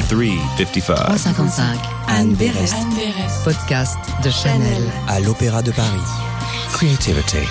355. 355. Anne Berest. Podcast de Chanel. À l'Opéra de Paris. Creativity.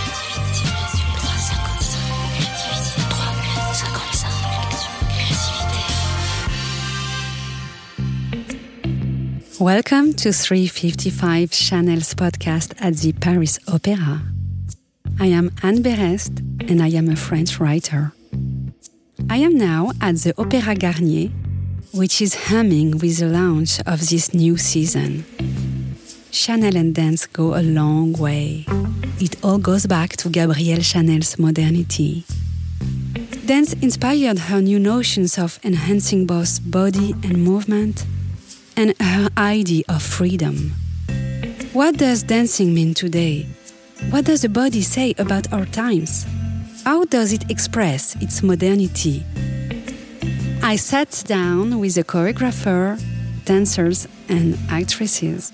Welcome to 355 Chanel's podcast at the Paris Opera. I am Anne Berest and I am a French writer. I am now at the Opéra Garnier, which is humming with the launch of this new season. Chanel and dance go a long way. It all goes back to Gabrielle Chanel's modernity. Dance inspired her new notions of enhancing both body and movement, and her idea of freedom. What does dancing mean today? What does the body say about our times? How does it express its modernity? I sat down with a choreographer, dancers, and actresses.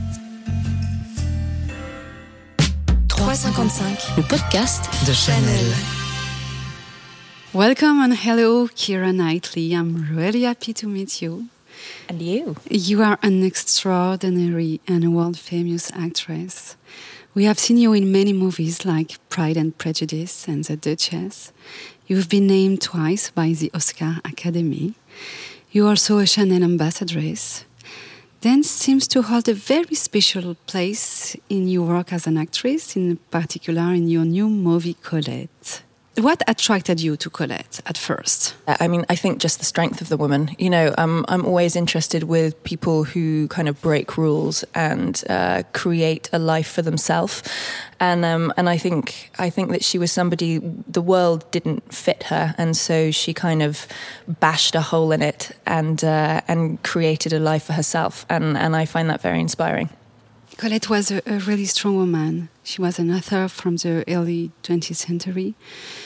355, le podcast de Chanel. Welcome and hello, Keira Knightley. I'm really happy to meet you. And you? You are an extraordinary and world-famous actress. We have seen you in many movies like Pride and Prejudice and The Duchess. You've been named twice by the Oscar Academy. You're also a Chanel ambassadress. Dance seems to hold a very special place in your work as an actress, in particular in your new movie Colette. What attracted you to Colette at first? I mean, I think just the strength of the woman. You know, I'm always interested with people who kind of break rules and create a life for themselves. And I think that she was somebody, the world didn't fit her, and so she kind of bashed a hole in it and created a life for herself. And I find that very inspiring. Colette was a really strong woman. She was an author from the early 20th century.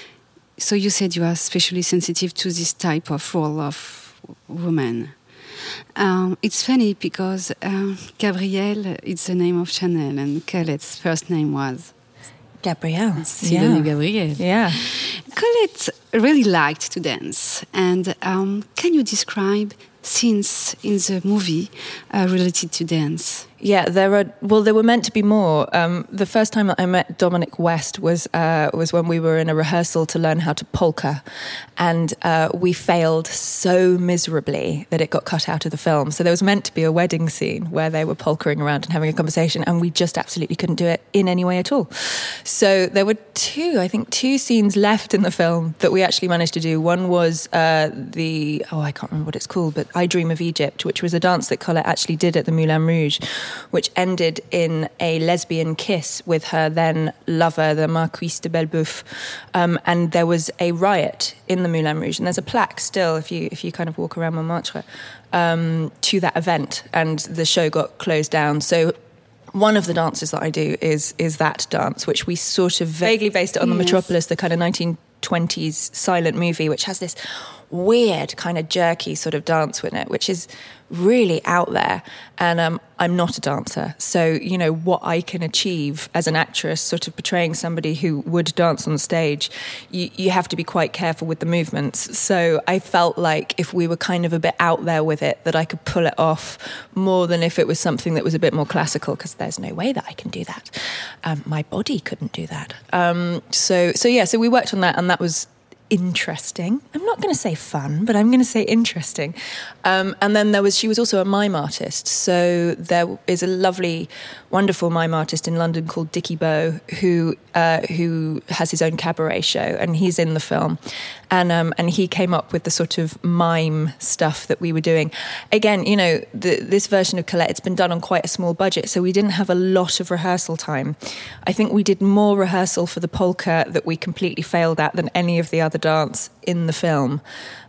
So you said you are especially sensitive to this type of role of woman. It's funny because Gabrielle is the name of Chanel and Colette's first name was Gabrielle. Sidonie Gabrielle. Yeah. Colette really liked to dance. And can you describe scenes in the movie related to dance? Yeah, there were meant to be more. The first time that I met Dominic West was when we were in a rehearsal to learn how to polka, and we failed so miserably that it got cut out of the film. So there was meant to be a wedding scene where they were polkaing around and having a conversation, and we just absolutely couldn't do it in any way at all. So there were two scenes left in the film that we actually managed to do. One was I can't remember what it's called, but I Dream of Egypt, which was a dance that Colette actually did at the Moulin Rouge, which ended in a lesbian kiss with her then lover, the Marquise de Belleboeuf. And there was a riot in the Moulin Rouge, and there's a plaque still, if you kind of walk around Montmartre, to that event, and the show got closed down. So one of the dances that I do is that dance, which we sort of vaguely based it on the Metropolis, the kind of 1920s silent movie, which has this weird kind of jerky sort of dance with it, which is really out there. And I'm not a dancer, so you know what I can achieve as an actress, sort of portraying somebody who would dance on stage, you have to be quite careful with the movements. So I felt like if we were kind of a bit out there with it, that I could pull it off more than if it was something that was a bit more classical, because there's no way that I can do that. My body couldn't do that. So we worked on that, and that was interesting. I'm not going to say fun, but I'm going to say interesting. And then she was also a mime artist. So there is a lovely, wonderful mime artist in London called Dickie Bow, who has his own cabaret show, and he's in the film. And he came up with the sort of mime stuff that we were doing. Again, you know, this version of Colette, it's been done on quite a small budget, so we didn't have a lot of rehearsal time. I think we did more rehearsal for the polka that we completely failed at than any of the other dance in the film.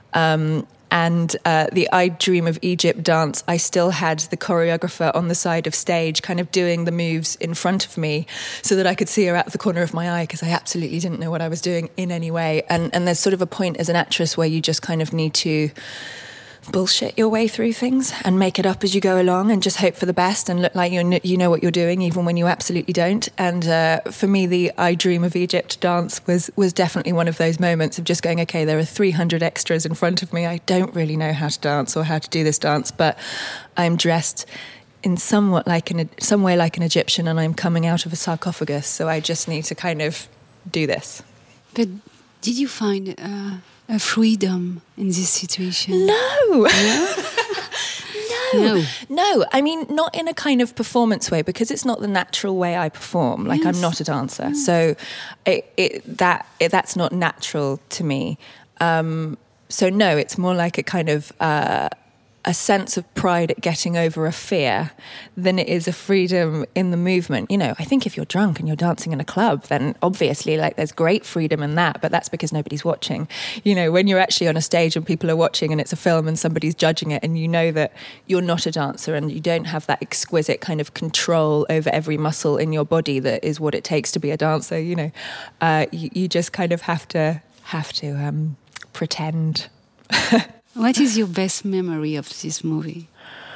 And the I Dream of Egypt dance, I still had the choreographer on the side of stage kind of doing the moves in front of me so that I could see her out of the corner of my eye, because I absolutely didn't know what I was doing in any way. And there's sort of a point as an actress where you just kind of need to bullshit your way through things and make it up as you go along and just hope for the best and look like you know what you're doing even when you absolutely don't. And for me, the I Dream of Egypt dance was definitely one of those moments of just going, okay, there are 300 extras in front of me. I don't really know how to dance or how to do this dance, but I'm dressed in some way like an Egyptian, and I'm coming out of a sarcophagus, so I just need to kind of do this. But did you find a freedom in this situation? No. No. No. I mean, not in a kind of performance way, because it's not the natural way I perform. Like, Yes. I'm not a dancer, so that's not natural to me. So no, it's more like a kind of a sense of pride at getting over a fear than it is a freedom in the movement. You know, I think if you're drunk and you're dancing in a club, then obviously like there's great freedom in that, but that's because nobody's watching. You know, when you're actually on a stage and people are watching and it's a film and somebody's judging it and you know that you're not a dancer and you don't have that exquisite kind of control over every muscle in your body that is what it takes to be a dancer, you know, you just kind of have to pretend. What is your best memory of this movie?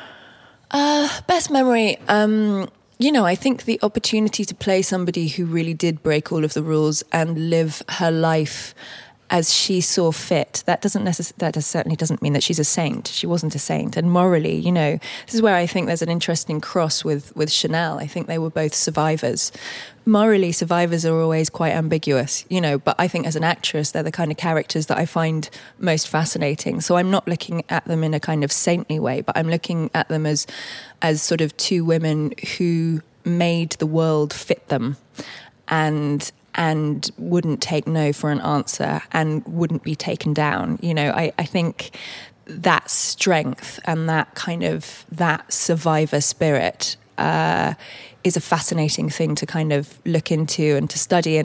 Best memory, you know, I think the opportunity to play somebody who really did break all of the rules and live her life as she saw fit. That certainly doesn't mean that she's a saint. She wasn't a saint. And morally, you know, this is where I think there's an interesting cross with Chanel. I think they were both survivors. Morally, survivors are always quite ambiguous, you know, but I think as an actress, they're the kind of characters that I find most fascinating. So I'm not looking at them in a kind of saintly way, but I'm looking at them as sort of two women who made the world fit them and wouldn't take no for an answer and wouldn't be taken down. You know, I think that strength and that kind of that survivor spirit is a fascinating thing to kind of look into and to study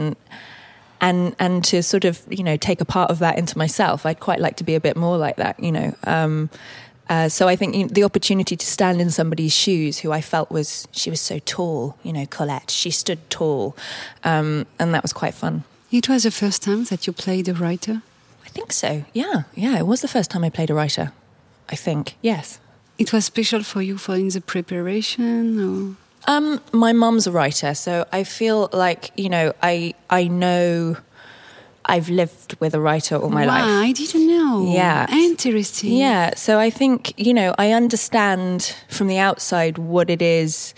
and to sort of, you know, take a part of that into myself. I'd quite like to be a bit more like that, you know. So I think the opportunity to stand in somebody's shoes who I felt she was so tall, you know, Colette, she stood tall. And that was quite fun. It was the first time that you played a writer? I think so, yeah. Yeah, it was the first time I played a writer, I think, yes. It was special for you in the preparation? Or? My mum's a writer, so I feel like, you know, I know I've lived with a writer all my life. I didn't know. Yeah. Interesting. Yeah, so I think, you know, I understand from the outside what it is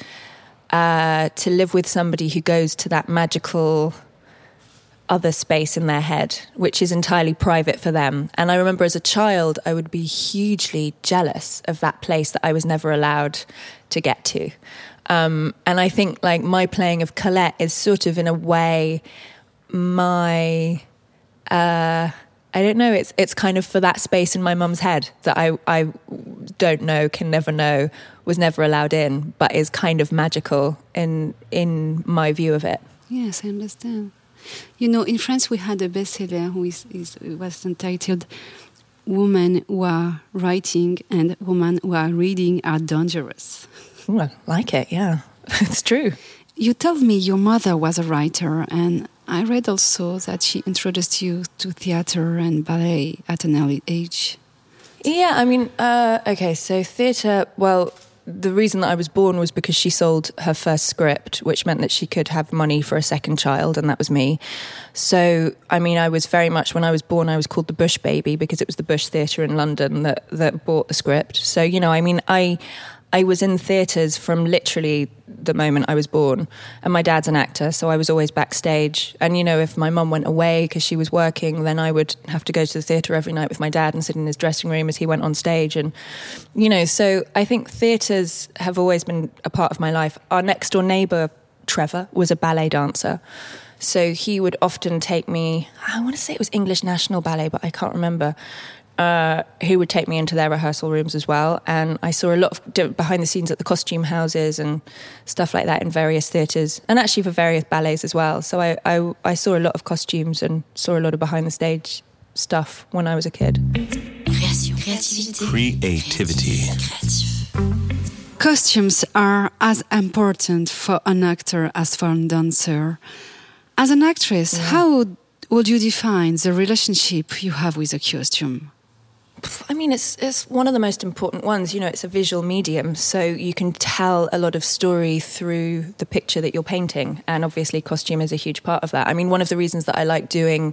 to live with somebody who goes to that magical other space in their head, which is entirely private for them. And I remember as a child, I would be hugely jealous of that place that I was never allowed to get to. And I think like my playing of Colette is sort of in a way my... I don't know, it's kind of for that space in my mum's head that I don't know, can never know, was never allowed in, but is kind of magical in my view of it. Yes, I understand. You know, in France we had a bestseller who was entitled Women Who Are Writing and Women Who Are Reading Are Dangerous. Ooh, I like it, yeah. It's true. You told me your mother was a writer, and I read also that she introduced you to theatre and ballet at an early age. Yeah, I mean, okay, so theatre, well, the reason that I was born was because she sold her first script, which meant that she could have money for a second child, and that was me. So, I mean, I was very much, when I was born, I was called the Bush Baby because it was the Bush Theatre in London that bought the script. So, you know, I mean, I was in theatres from literally the moment I was born. And my dad's an actor, so I was always backstage. And, you know, if my mum went away because she was working, then I would have to go to the theatre every night with my dad and sit in his dressing room as he went on stage. And, you know, so I think theatres have always been a part of my life. Our next door neighbour, Trevor, was a ballet dancer. So he would often take me, I want to say it was English National Ballet, but I can't remember. Who would take me into their rehearsal rooms as well. And I saw a lot of behind the scenes at the costume houses and stuff like that in various theatres, and actually for various ballets as well. So I saw a lot of costumes and saw a lot of behind the stage stuff when I was a kid. Creativity. Costumes are as important for an actor as for a dancer. As an actress, how would you define the relationship you have with a costume? I mean, it's one of the most important ones. You know, it's a visual medium, so you can tell a lot of story through the picture that you're painting, and obviously costume is a huge part of that. I mean, one of the reasons that I like doing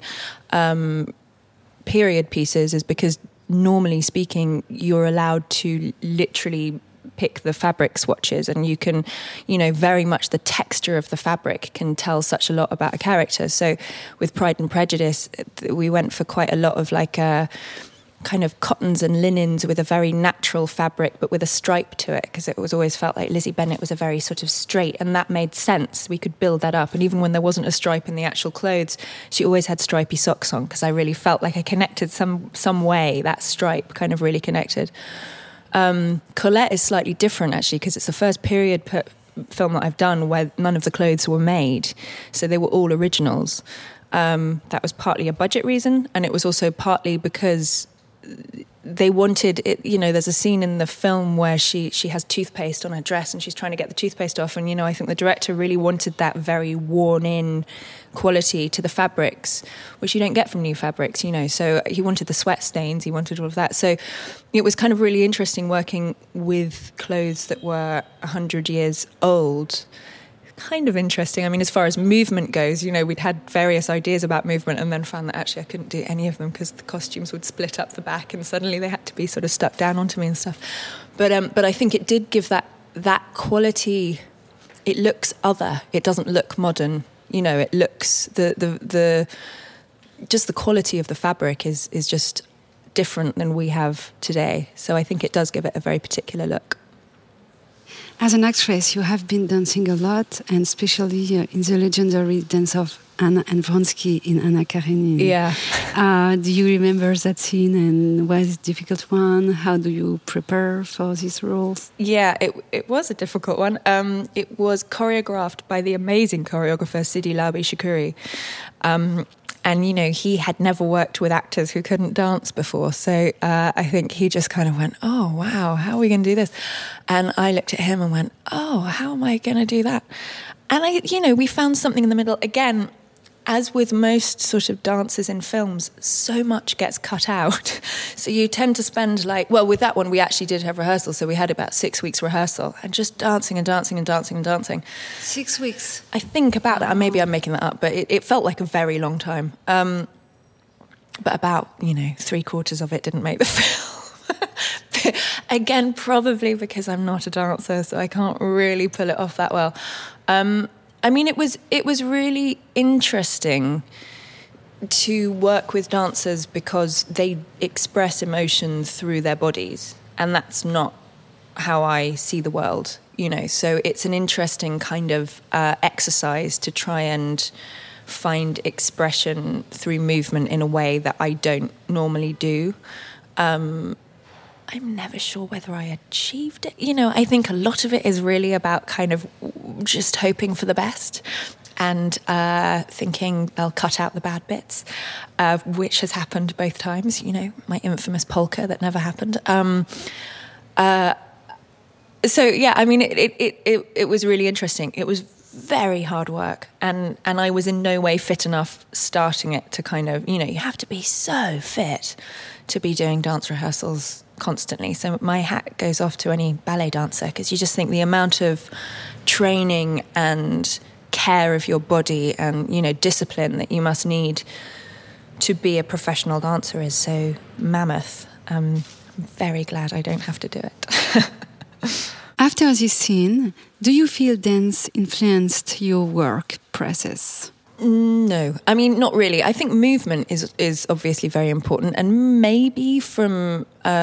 period pieces is because, normally speaking, you're allowed to literally pick the fabric swatches, and you can, you know, very much the texture of the fabric can tell such a lot about a character. So with Pride and Prejudice, we went for quite a lot of like a kind of cottons and linens with a very natural fabric but with a stripe to it, because it was always felt like Lizzie Bennet was a very sort of straight, and that made sense. We could build that up, and even when there wasn't a stripe in the actual clothes, she always had stripy socks on, because I really felt like I connected some way. That stripe kind of really connected. Colette is slightly different actually, because it's the first period film that I've done where none of the clothes were made, so they were all originals. That was partly a budget reason, and it was also partly because they wanted it. You know, there's a scene in the film where she has toothpaste on her dress and she's trying to get the toothpaste off, and, you know, I think the director really wanted that very worn in quality to the fabrics, which you don't get from new fabrics, you know. So he wanted the sweat stains, he wanted all of that. So it was kind of really interesting working with clothes that were 100 years old. Kind of interesting. I mean, as far as movement goes, you know, we'd had various ideas about movement and then found that actually I couldn't do any of them because the costumes would split up the back and suddenly they had to be sort of stuck down onto me and stuff. But I think it did give that quality. It looks other. It doesn't look modern. You know, it looks the just the quality of the fabric is just different than we have today. So I think it does give it a very particular look. As an actress, you have been dancing a lot, and especially in the legendary dance of Anna and Vronsky in Anna Karenina. Yeah. Do you remember that scene, and was it a difficult one? How do you prepare for these roles? Yeah, it was a difficult one. It was choreographed by the amazing choreographer Sidi Labi Shukuri. And, you know, he had never worked with actors who couldn't dance before. So I think he just kind of went, oh, wow, how are we going to do this? And I looked at him and went, oh, how am I going to do that? And, we found something in the middle. Again, as with most sort of dances in films, so much gets cut out. So you tend to spend with that one, we actually did have rehearsal. So we had about 6 weeks rehearsal and just dancing and dancing and dancing and dancing. 6 weeks? I think about that. Maybe I'm making that up, but it felt like a very long time. But about, 3/4 of it didn't make the film. Again, probably because I'm not a dancer, so I can't really pull it off that well. It was really interesting to work with dancers because they express emotion through their bodies, and that's not how I see the world, So it's an interesting kind of exercise to try and find expression through movement in a way that I don't normally do. I'm never sure whether I achieved it. I think a lot of it is really about kind of just hoping for the best and thinking they'll cut out the bad bits, which has happened both times, my infamous polka that never happened. It was really interesting. It was very hard work, and I was in no way fit enough starting it to kind of, you have to be so fit to be doing dance rehearsals constantly. So my hat goes off to any ballet dancer, because you just think the amount of training and care of your body and, discipline that you must need to be a professional dancer is so mammoth. I'm very glad I don't have to do it. After this scene, do you feel dance influenced your work process? No, not really. I think movement is obviously very important, and maybe from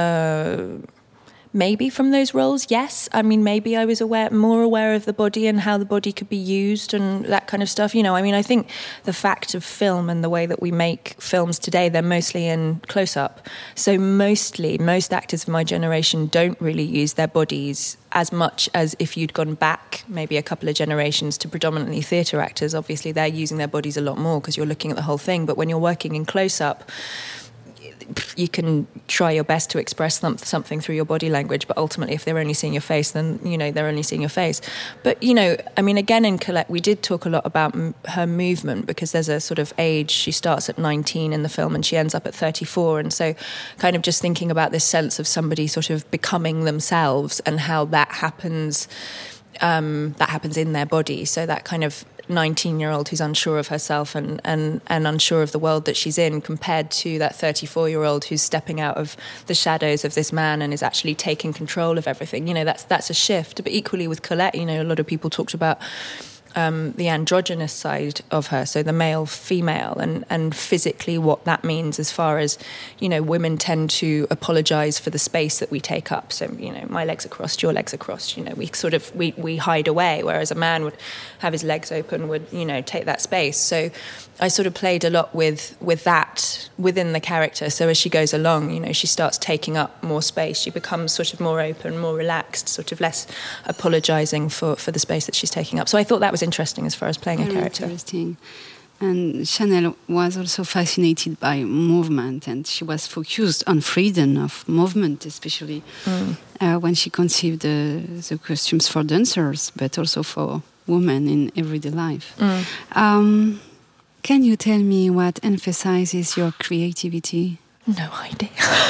those roles, yes. Maybe I was more aware of the body and how the body could be used and that kind of stuff. I think the fact of film and the way that we make films today, they're mostly in close-up. So most actors of my generation don't really use their bodies as much as if you'd gone back maybe a couple of generations to predominantly theatre actors. Obviously, they're using their bodies a lot more because you're looking at the whole thing. But when you're working in close-up, you can try your best to express something through your body language, but ultimately if they're only seeing your face, then, you know, they're only seeing your face. But, you know, I mean, again, in Colette, we did talk a lot about her movement, because there's a sort of age. She starts at 19 in the film and she ends up at 34. And so kind of just thinking about this sense of somebody sort of becoming themselves and how that happens in their body. So that kind of 19-year-old who's unsure of herself and unsure of the world that she's in, compared to that 34-year-old who's stepping out of the shadows of this man and is actually taking control of everything. You know, that's a shift. But equally with Colette, you know, a lot of people talked about the androgynous side of her, so the male, female, and physically what that means, as far as, you know, women tend to apologise for the space that we take up. So, you know, my legs are crossed, your legs are crossed, you know, we hide away, whereas a man would have his legs open, would, you know, take that space. So I sort of played a lot with that within the character. So as she goes along, you know, she starts taking up more space. She becomes sort of more open, more relaxed, sort of less apologising for the space that she's taking up. So I thought that was interesting as far as playing a character. Interesting. And Chanel was also fascinated by movement, and she was focused on freedom of movement, especially when she conceived the costumes for dancers, but also for women in everyday life. Can you tell me what emphasizes your creativity? No idea.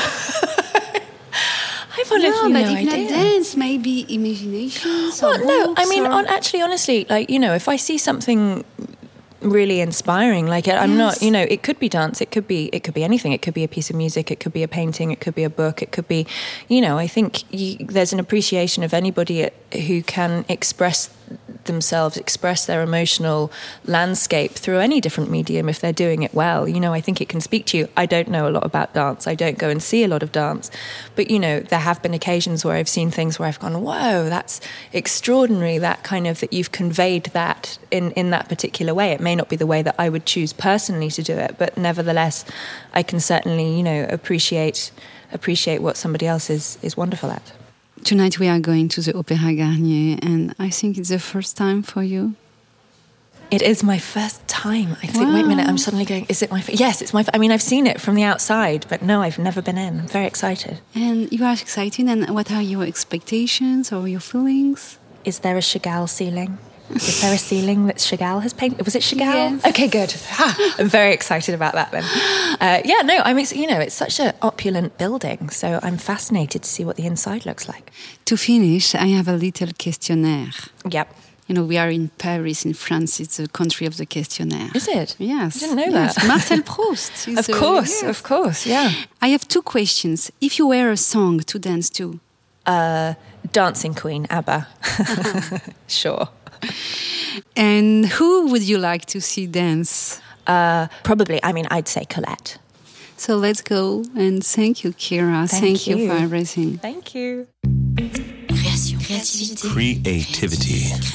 I've honestly no idea. But if not dance, maybe imagination. Well, no, I mean, honestly, like, you know, if I see something really inspiring, like, I'm not, you know, it could be dance, it could be anything. It could be a piece of music, it could be a painting, it could be a book, it could be, you know, I think there's an appreciation of anybody who can express themselves, express their emotional landscape through any different medium if they're doing it well. You know, I think it can speak to you. I don't know a lot about dance. I don't go and see a lot of dance. But, you know, there have been occasions where I've seen things where I've gone, whoa, that's extraordinary, that kind of, that you've conveyed that in that particular way. It may not be the way that I would choose personally to do it, but nevertheless, I can certainly, you know, appreciate what somebody else is wonderful at. Tonight we are going to the Opéra Garnier, and I think it's the first time for you. It is my first time. I think, wait a minute, I'm suddenly going, is it my yes, it's my I mean, I've seen it from the outside, but no, I've never been in. I'm very excited. And you are excited, and what are your expectations or your feelings? Is there a Chagall ceiling? Is there a ceiling that Chagall has painted? Was it Chagall? Yes. Okay, good. I'm very excited about that then. You know, it's such an opulent building, so I'm fascinated to see what the inside looks like. To finish, I have a little questionnaire. Yep. You know, we are in Paris, in France. It's the country of the questionnaire. Is it? Yes. I didn't know that. Marcel Proust. Of course, yeah. I have two questions. If you were a song to dance to? Dancing Queen, ABBA. Sure. And who would you like to see dance? Probably, I mean, I'd say Colette. So let's go, and thank you, Kira. Thank you for everything. Thank you. Creativity.